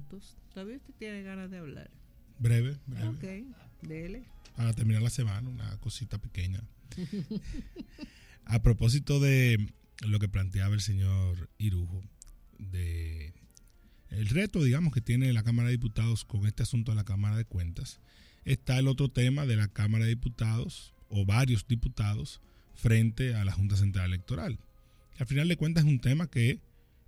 minutos. Todavía usted tiene ganas de hablar. Breve. Ok, dele. Para terminar la semana, una cosita pequeña. A propósito de lo que planteaba el señor Irujo, de el reto, digamos, que tiene la Cámara de Diputados con este asunto de la Cámara de Cuentas, está el otro tema de la Cámara de Diputados o varios diputados frente a la Junta Central Electoral. Al final de cuentas es un tema que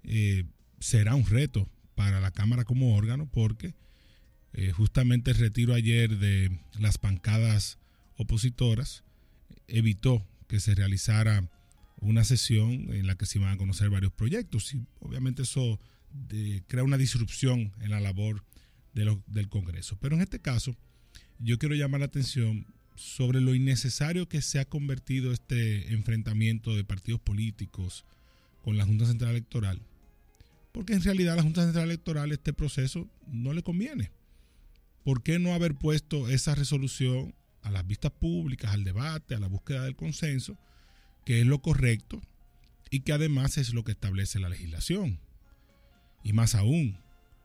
será un reto para la Cámara como órgano porque justamente el retiro ayer de las bancadas opositoras evitó que se realizara una sesión en la que se iban a conocer varios proyectos y obviamente eso crea una disrupción en la labor del Congreso. Pero en este caso yo quiero llamar la atención sobre lo innecesario que se ha convertido este enfrentamiento de partidos políticos con la Junta Central Electoral, porque en realidad a la Junta Central Electoral este proceso no le conviene. ¿Por qué no haber puesto esa resolución a las vistas públicas, al debate, a la búsqueda del consenso, que es lo correcto y que además es lo que establece la legislación? Y más aún,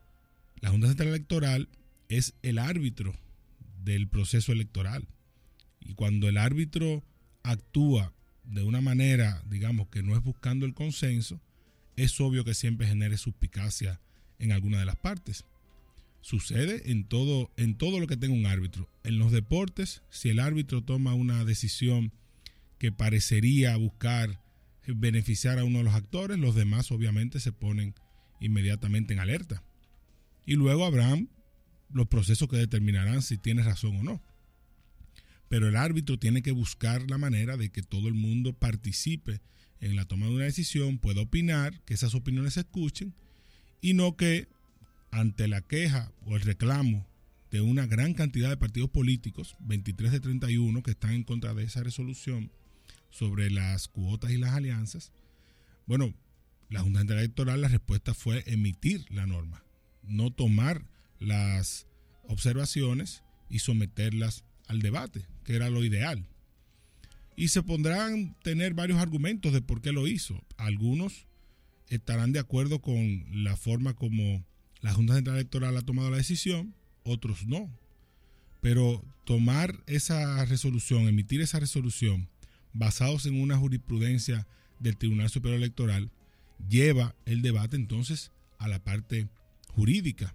la Junta Central Electoral es el árbitro del proceso electoral. Y cuando el árbitro actúa de una manera, digamos, que no es buscando el consenso, es obvio que siempre genere suspicacia en alguna de las partes. Sucede en todo lo que tenga un árbitro. En los deportes, si el árbitro toma una decisión que parecería buscar beneficiar a uno de los actores, los demás obviamente se ponen inmediatamente en alerta. Y luego habrán los procesos que determinarán si tiene razón o no. Pero el árbitro tiene que buscar la manera de que todo el mundo participe en la toma de una decisión, pueda opinar, que esas opiniones se escuchen y no que ante la queja o el reclamo de una gran cantidad de partidos políticos, 23 de 31 que están en contra de esa resolución sobre las cuotas y las alianzas, bueno, la Junta Central Electoral, la respuesta fue emitir la norma, no tomar las observaciones y someterlas al debate, que era lo ideal. Y se podrán tener varios argumentos de por qué lo hizo. Algunos estarán de acuerdo con la forma como la Junta Central Electoral ha tomado la decisión, otros no. Pero tomar esa resolución, emitir esa resolución, basados en una jurisprudencia del Tribunal Superior Electoral, lleva el debate entonces a la parte jurídica,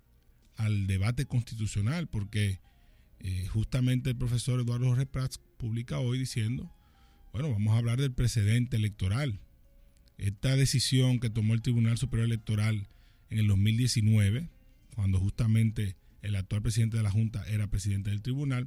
al debate constitucional, porque justamente el profesor Eduardo Jorge Prats publica hoy diciendo, bueno, vamos a hablar del precedente electoral. Esta decisión que tomó el Tribunal Superior Electoral en el 2019, cuando justamente el actual presidente de la Junta era presidente del tribunal,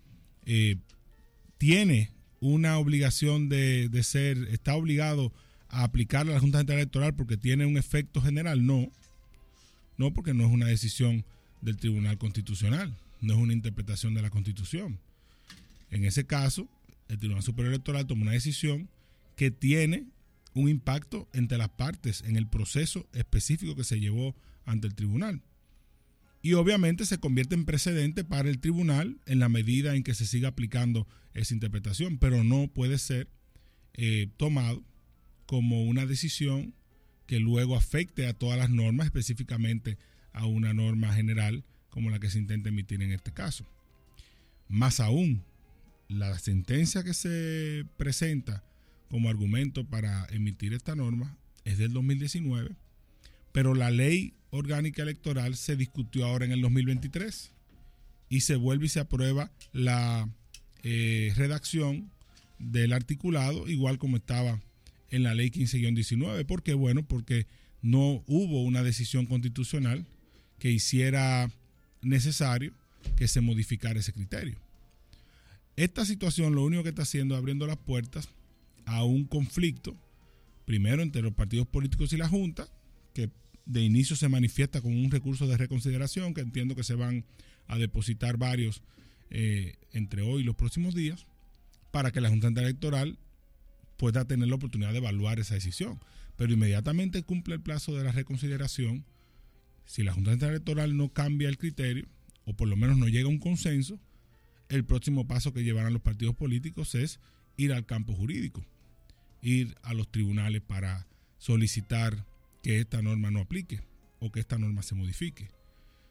tiene una obligación de ser, está obligado a aplicarla a la Junta Central Electoral porque tiene un efecto general. No, porque no es una decisión del Tribunal Constitucional, no es una interpretación de la Constitución. En ese caso, el Tribunal Superior Electoral toma una decisión que tiene un impacto entre las partes en el proceso específico que se llevó ante el tribunal. Y obviamente se convierte en precedente para el tribunal en la medida en que se siga aplicando esa interpretación, pero no puede ser tomado como una decisión que luego afecte a todas las normas, específicamente a una norma general como la que se intenta emitir en este caso. Más aún, la sentencia que se presenta como argumento para emitir esta norma es del 2019, pero la ley orgánica electoral se discutió ahora en el 2023 y se vuelve y se aprueba la redacción del articulado igual como estaba en la ley 15-19. ¿Por qué? Bueno, porque no hubo una decisión constitucional que hiciera necesario que se modificara ese criterio. Esta situación lo único que está haciendo es abriendo las puertas a un conflicto, primero entre los partidos políticos y la Junta, que de inicio se manifiesta con un recurso de reconsideración, que entiendo que se van a depositar varios entre hoy y los próximos días, para que la Junta Central Electoral pueda tener la oportunidad de evaluar esa decisión. Pero inmediatamente cumple el plazo de la reconsideración, si la Junta Central Electoral no cambia el criterio, o por lo menos no llega a un consenso, el próximo paso que llevarán los partidos políticos es ir al campo jurídico, ir a los tribunales para solicitar que esta norma no aplique o que esta norma se modifique.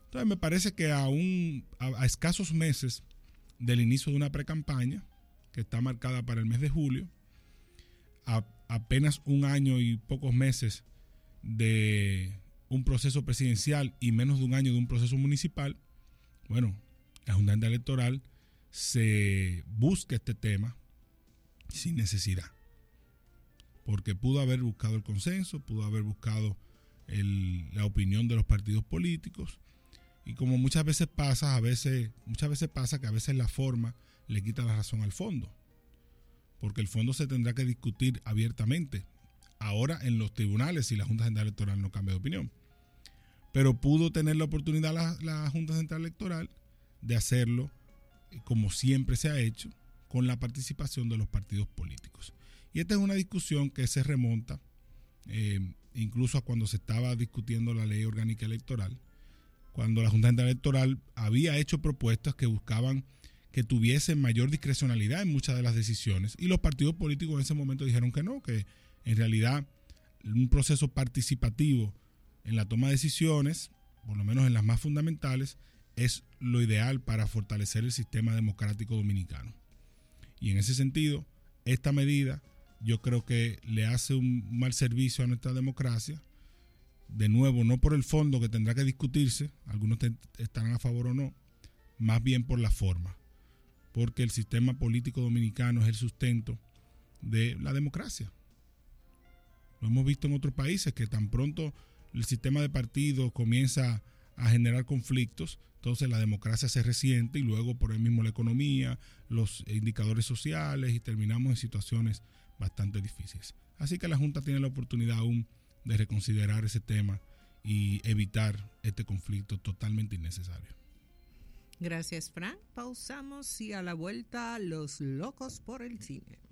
Entonces me parece que a escasos meses del inicio de una precampaña, que está marcada para el mes de julio, a apenas un año y pocos meses de un proceso presidencial y menos de un año de un proceso municipal, bueno, la Junta Central Electoral se busca este tema sin necesidad, porque pudo haber buscado el consenso, pudo haber buscado la opinión de los partidos políticos, y como muchas veces pasa que a veces la forma le quita la razón al fondo, porque el fondo se tendrá que discutir abiertamente ahora en los tribunales si la Junta Central Electoral no cambia de opinión. Pero pudo tener la oportunidad la Junta Central Electoral de hacerlo como siempre se ha hecho, con la participación de los partidos políticos. Y esta es una discusión que se remonta incluso a cuando se estaba discutiendo la ley orgánica electoral, cuando la Junta Central Electoral había hecho propuestas que buscaban que tuviesen mayor discrecionalidad en muchas de las decisiones, y los partidos políticos en ese momento dijeron que no, que en realidad un proceso participativo en la toma de decisiones, por lo menos en las más fundamentales, es lo ideal para fortalecer el sistema democrático dominicano. Y en ese sentido, esta medida yo creo que le hace un mal servicio a nuestra democracia. De nuevo, no por el fondo, que tendrá que discutirse, algunos estarán a favor o no, más bien por la forma, porque el sistema político dominicano es el sustento de la democracia. Lo hemos visto en otros países, que tan pronto el sistema de partidos comienza a generar conflictos, entonces la democracia se resiente, y luego por el mismo la economía, los indicadores sociales, y terminamos en situaciones bastante difíciles. Así que la Junta tiene la oportunidad aún de reconsiderar ese tema y evitar este conflicto totalmente innecesario. Gracias, Frank. Pausamos y a la vuelta, los locos por el cine.